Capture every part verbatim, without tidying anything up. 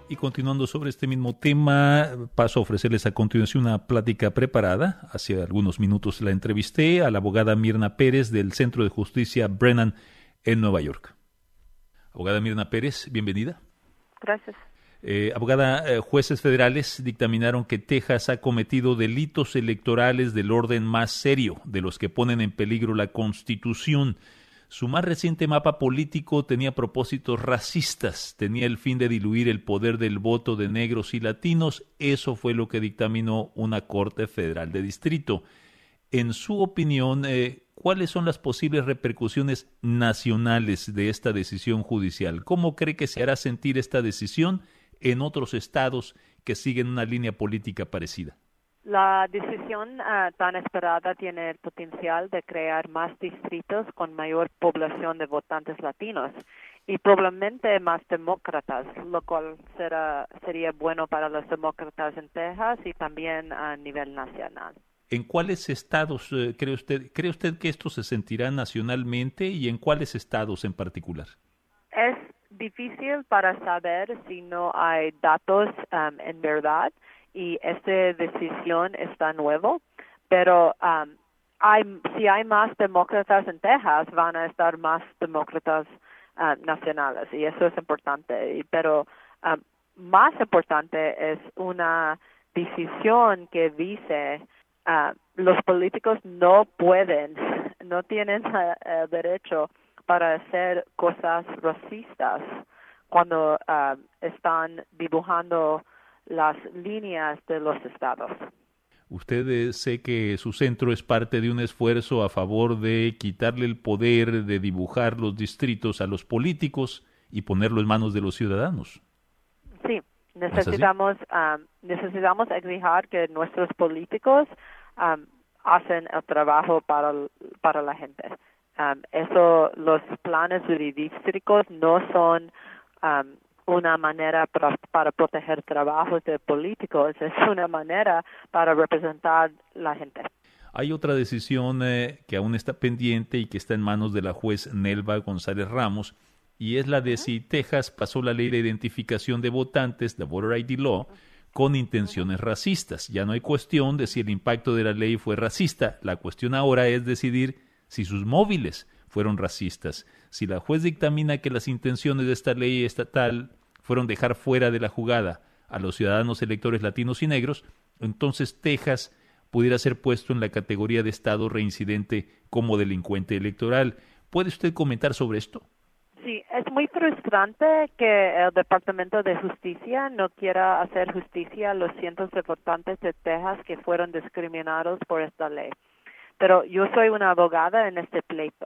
Y continuando sobre este mismo tema, paso a ofrecerles a continuación una plática preparada. Hace algunos minutos la entrevisté a la abogada Mirna Pérez del Centro de Justicia Brennan en Nueva York. Abogada Mirna Pérez, bienvenida. Gracias. Eh, abogada, eh, jueces federales dictaminaron que Texas ha cometido delitos electorales del orden más serio, de los que ponen en peligro la Constitución. Su más reciente mapa político tenía propósitos racistas, tenía el fin de diluir el poder del voto de negros y latinos. Eso fue lo que dictaminó una Corte Federal de Distrito. En su opinión, eh, ¿cuáles son las posibles repercusiones nacionales de esta decisión judicial? ¿Cómo cree que se hará sentir esta decisión en otros estados que siguen una línea política parecida? La decisión uh, tan esperada tiene el potencial de crear más distritos con mayor población de votantes latinos y probablemente más demócratas, lo cual será, sería bueno para los demócratas en Texas y también a nivel nacional. ¿En cuáles estados eh, cree usted, cree usted que esto se sentirá nacionalmente y en cuáles estados en particular? Es difícil para saber si no hay datos um, en verdad. Y esta decisión está nuevo, pero um, hay, si hay más demócratas en Texas, van a estar más demócratas uh, nacionales, y eso es importante. Y, pero um, más importante es una decisión que dice uh, los políticos no pueden, no tienen uh, el derecho para hacer cosas racistas cuando uh, están dibujando las líneas de los estados. Usted eh, sé que su centro es parte de un esfuerzo a favor de quitarle el poder de dibujar los distritos a los políticos y ponerlo en manos de los ciudadanos. Sí, necesitamos um, necesitamos exigir que nuestros políticos um, hacen el trabajo para para la gente. Um, eso, los planes jurídicos no son um, una manera para, para proteger trabajos de políticos, es una manera para representar la gente. Hay otra decisión eh, que aún está pendiente y que está en manos de la juez Nelva González Ramos, y es la de si Texas pasó la ley de identificación de votantes, la Voter I D Law, con intenciones racistas. Ya no hay cuestión de si el impacto de la ley fue racista. La cuestión ahora es decidir si sus móviles fueron racistas. Si la juez dictamina que las intenciones de esta ley estatal fueron dejar fuera de la jugada a los ciudadanos electores latinos y negros, entonces Texas pudiera ser puesto en la categoría de estado reincidente como delincuente electoral. ¿Puede usted comentar sobre esto? Sí, es muy frustrante que el Departamento de Justicia no quiera hacer justicia a los cientos de votantes de Texas que fueron discriminados por esta ley. Pero yo soy una abogada en este pleito.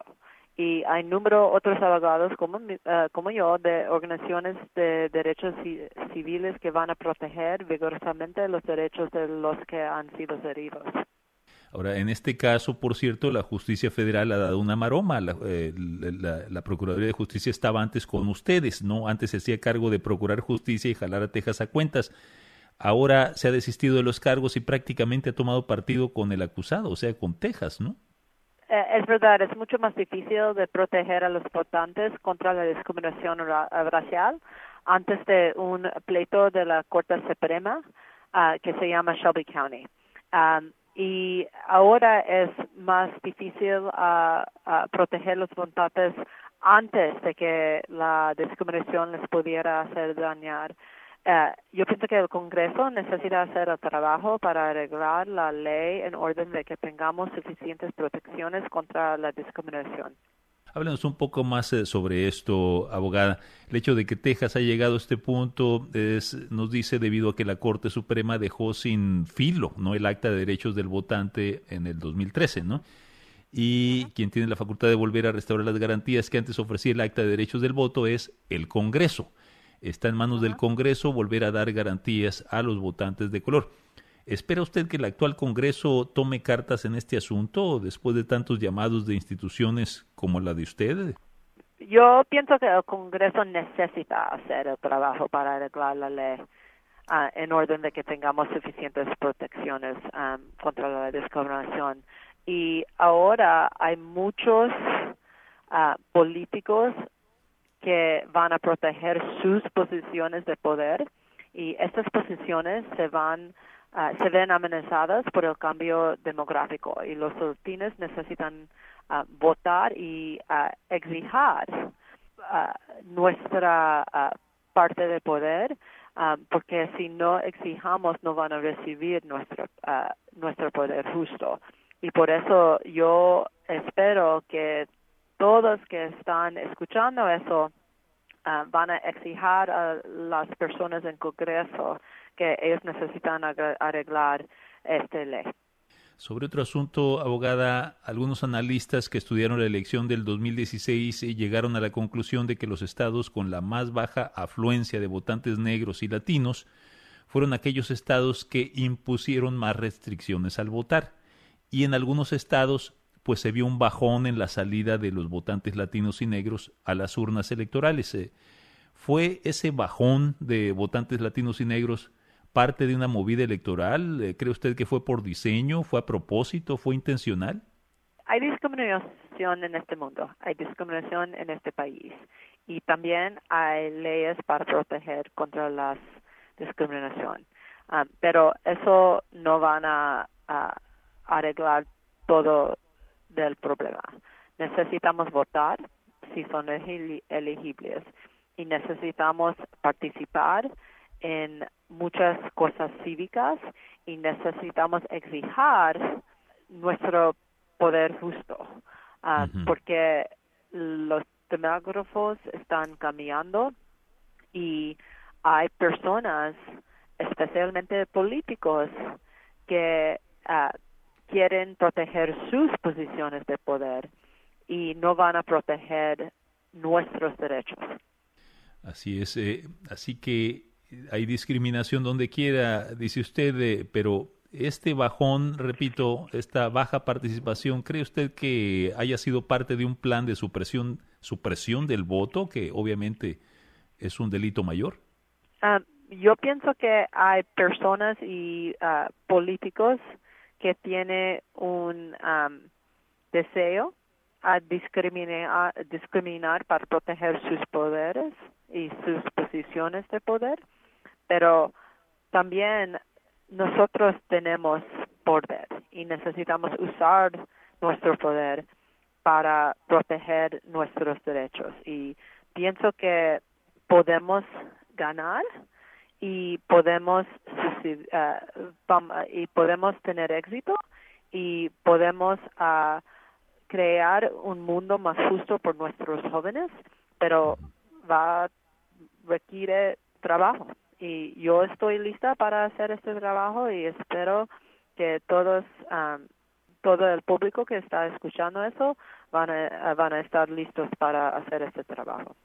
Y hay número otros abogados como uh, como yo de organizaciones de derechos civiles que van a proteger vigorosamente los derechos de los que han sido heridos. Ahora, en este caso, por cierto, la Justicia Federal ha dado una maroma. La, eh, la, la Procuraduría de Justicia estaba antes con ustedes, ¿no? Antes se hacía cargo de procurar justicia y jalar a Texas a cuentas. Ahora se ha desistido de los cargos y prácticamente ha tomado partido con el acusado, o sea, con Texas, ¿no? Es verdad, es mucho más difícil de proteger a los votantes contra la discriminación ra- racial antes de un pleito de la Corte Suprema uh, que se llama Shelby County. Um, y ahora es más difícil uh, uh, proteger a los votantes antes de que la discriminación les pudiera hacer dañar. Uh, yo pienso que el Congreso necesita hacer el trabajo para arreglar la ley en orden de que tengamos suficientes protecciones contra la discriminación. Háblanos un poco más eh, sobre esto, abogada. El hecho de que Texas haya llegado a este punto es, nos dice debido a que la Corte Suprema dejó sin filo, ¿no?, el Acta de Derechos del Votante en el dos mil trece, ¿no? Y uh-huh. quien tiene la facultad de volver a restaurar las garantías que antes ofrecía el Acta de Derechos del Voto es el Congreso. Está en manos uh-huh. del Congreso volver a dar garantías a los votantes de color. ¿Espera usted que el actual Congreso tome cartas en este asunto después de tantos llamados de instituciones como la de usted? Yo pienso que el Congreso necesita hacer el trabajo para arreglar la ley uh, en orden de que tengamos suficientes protecciones um, contra la discriminación. Y ahora hay muchos uh, políticos que van a proteger sus posiciones de poder Y estas posiciones se van uh, se ven amenazadas por el cambio demográfico y los latinos necesitan uh, votar y uh, exigir uh, nuestra uh, parte de poder, um, porque si no exijamos no van a recibir nuestro uh, nuestro poder justo. Y por eso yo espero que todos que están escuchando eso uh, van a exigir a las personas en Congreso que ellos necesitan arreglar esta ley. Sobre otro asunto, abogada, algunos analistas que estudiaron la elección del dos mil dieciséis llegaron a la conclusión de que los estados con la más baja afluencia de votantes negros y latinos fueron aquellos estados que impusieron más restricciones al votar. Y en algunos estados, pues se vio un bajón en la salida de los votantes latinos y negros a las urnas electorales. ¿Fue ese bajón de votantes latinos y negros parte de una movida electoral? ¿Cree usted que fue por diseño, fue a propósito, fue intencional? Hay discriminación en este mundo, hay discriminación en este país y también hay leyes para proteger contra la discriminación. Um, pero eso no van a, a arreglar todo del problema. Necesitamos votar si son elegibles y necesitamos participar en muchas cosas cívicas y necesitamos exigir nuestro poder justo, uh, uh-huh. porque los demógrafos están cambiando y hay personas, especialmente políticos, que uh, quieren proteger sus posiciones de poder y no van a proteger nuestros derechos. Así es, eh, así que hay discriminación donde quiera, dice usted, eh, pero este bajón, repito, esta baja participación, ¿cree usted que haya sido parte de un plan de supresión, supresión del voto, que obviamente es un delito mayor? Uh, yo pienso que hay personas y uh, políticos que tienen un um, deseo a discriminar, a discriminar para proteger sus poderes y sus posiciones de poder, pero también nosotros tenemos poder y necesitamos usar nuestro poder para proteger nuestros derechos. Y pienso que podemos ganar y podemos uh, y podemos tener éxito y podemos uh, crear un mundo más justo por nuestros jóvenes, pero va requiere trabajo. Y yo estoy lista para hacer este trabajo y espero que todos, um, todo el público que está escuchando eso van a, van a estar listos para hacer este trabajo.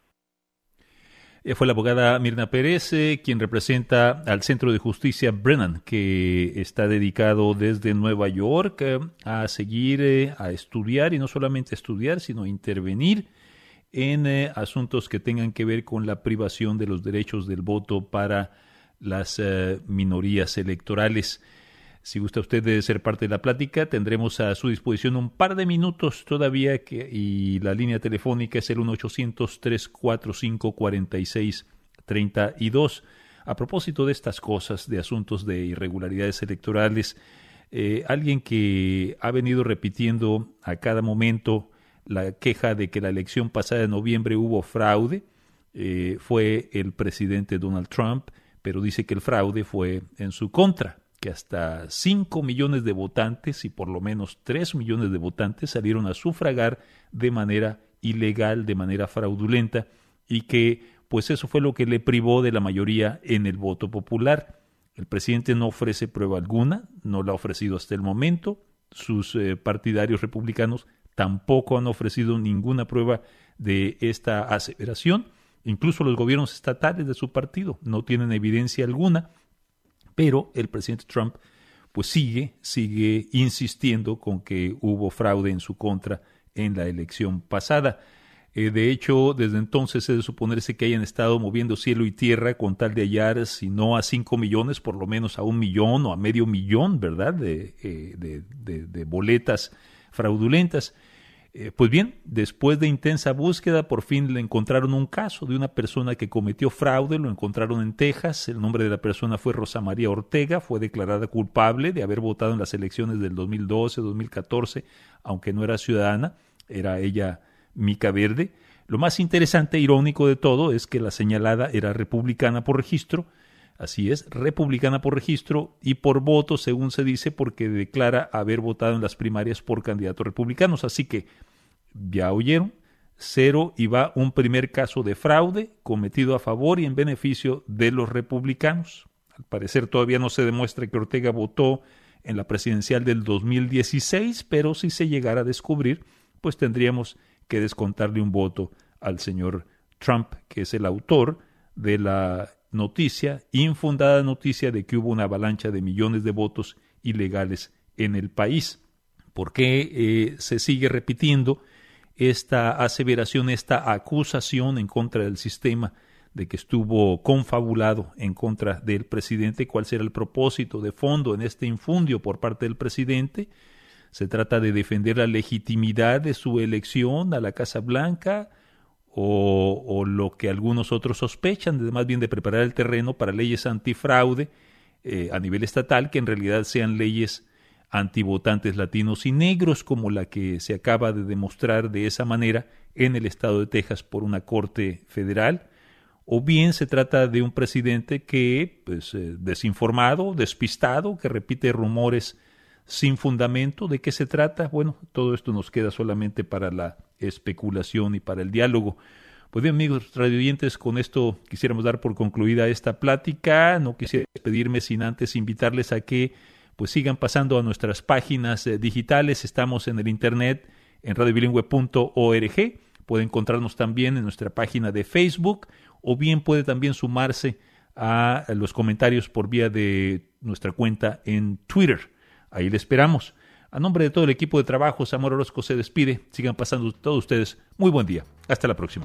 Fue la abogada Mirna Pérez, eh, quien representa al Centro de Justicia Brennan, que está dedicado desde Nueva York eh, a seguir, eh, a estudiar, y no solamente estudiar, sino intervenir en eh, asuntos que tengan que ver con la privación de los derechos del voto para las eh, minorías electorales. Si gusta usted de ser parte de la plática, tendremos a su disposición un par de minutos todavía que, y la línea telefónica es el uno ochocientos, tres cuatro cinco, cuatro seis tres dos. A propósito de estas cosas, de asuntos de irregularidades electorales, eh, alguien que ha venido repitiendo a cada momento la queja de que la elección pasada de noviembre hubo fraude, eh, fue el presidente Donald Trump, pero dice que el fraude fue en su contra, que hasta cinco millones de votantes y por lo menos tres millones de votantes salieron a sufragar de manera ilegal, de manera fraudulenta, y que pues eso fue lo que le privó de la mayoría en el voto popular. El presidente no ofrece prueba alguna, no la ha ofrecido hasta el momento, sus eh, partidarios republicanos tampoco han ofrecido ninguna prueba de esta aseveración, incluso los gobiernos estatales de su partido no tienen evidencia alguna. Pero el presidente Trump pues sigue, sigue insistiendo con que hubo fraude en su contra en la elección pasada. Eh, de hecho, desde entonces es de suponerse que hayan estado moviendo cielo y tierra con tal de hallar, si no a cinco millones, por lo menos a un millón o a medio millón, ¿verdad?, de, eh, de, de, de boletas fraudulentas. Eh, pues bien, después de intensa búsqueda, por fin le encontraron un caso de una persona que cometió fraude, lo encontraron en Texas, el nombre de la persona fue Rosa María Ortega, fue declarada culpable de haber votado en las elecciones del dos mil doce, dos mil catorce, aunque no era ciudadana, era ella mica verde. Lo más interesante e irónico de todo es que la señalada era republicana por registro, así es, republicana por registro y por voto, según se dice, porque declara haber votado en las primarias por candidatos republicanos. Así que, ya oyeron, cero y va un primer caso de fraude cometido a favor y en beneficio de los republicanos. Al parecer todavía no se demuestra que Ortega votó en la presidencial del dos mil dieciséis, pero si se llegara a descubrir, pues tendríamos que descontarle un voto al señor Trump, que es el autor de la noticia, infundada noticia de que hubo una avalancha de millones de votos ilegales en el país. ¿Por qué eh, se sigue repitiendo esta aseveración, esta acusación en contra del sistema de que estuvo confabulado en contra del presidente? ¿Cuál será el propósito de fondo en este infundio por parte del presidente? ¿Se trata de defender la legitimidad de su elección a la Casa Blanca? O, o lo que algunos otros sospechan, de, más bien de preparar el terreno para leyes antifraude eh, a nivel estatal, que en realidad sean leyes antivotantes latinos y negros, como la que se acaba de demostrar de esa manera en el estado de Texas por una corte federal. O bien se trata de un presidente que, pues, eh, desinformado, despistado, que repite rumores sin fundamento. ¿De qué se trata? Bueno, todo esto nos queda solamente para la especulación y para el diálogo. Pues bien, amigos radioyentes, con esto quisiéramos dar por concluida esta plática. No quisiera despedirme sin antes invitarles a que pues sigan pasando a nuestras páginas eh, digitales. Estamos en el internet en radio bilingüe punto org. Puede encontrarnos también en nuestra página de Facebook, o bien puede también sumarse a los comentarios por vía de nuestra cuenta en Twitter. Ahí le esperamos. A nombre de todo el equipo de trabajo, Samuel Orozco se despide. Sigan pasando todos ustedes muy buen día. Hasta la próxima.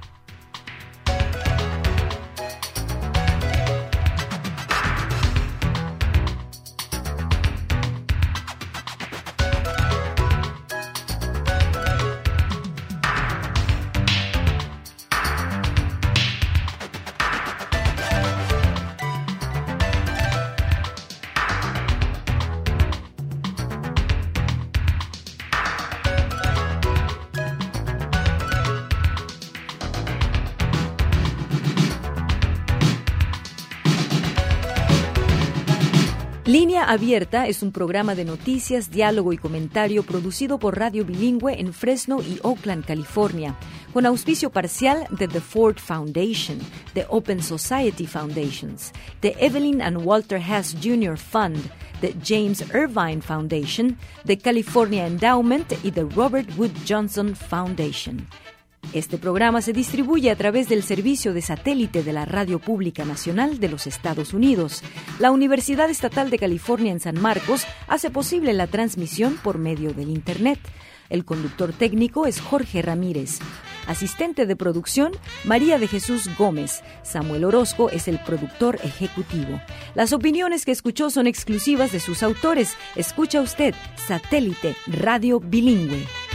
Línea Abierta es un programa de noticias, diálogo y comentario producido por Radio Bilingüe en Fresno y Oakland, California, con auspicio parcial de The Ford Foundation, de Open Society Foundations, de Evelyn and Walter Hess junior Fund, de James Irvine Foundation, de California Endowment y de Robert Wood Johnson Foundation. Este programa se distribuye a través del servicio de satélite de la Radio Pública Nacional de los Estados Unidos. La Universidad Estatal de California en San Marcos hace posible la transmisión por medio del Internet. El conductor técnico es Jorge Ramírez. Asistente de producción, María de Jesús Gómez. Samuel Orozco es el productor ejecutivo. Las opiniones que escuchó son exclusivas de sus autores. Escucha usted Satélite Radio Bilingüe.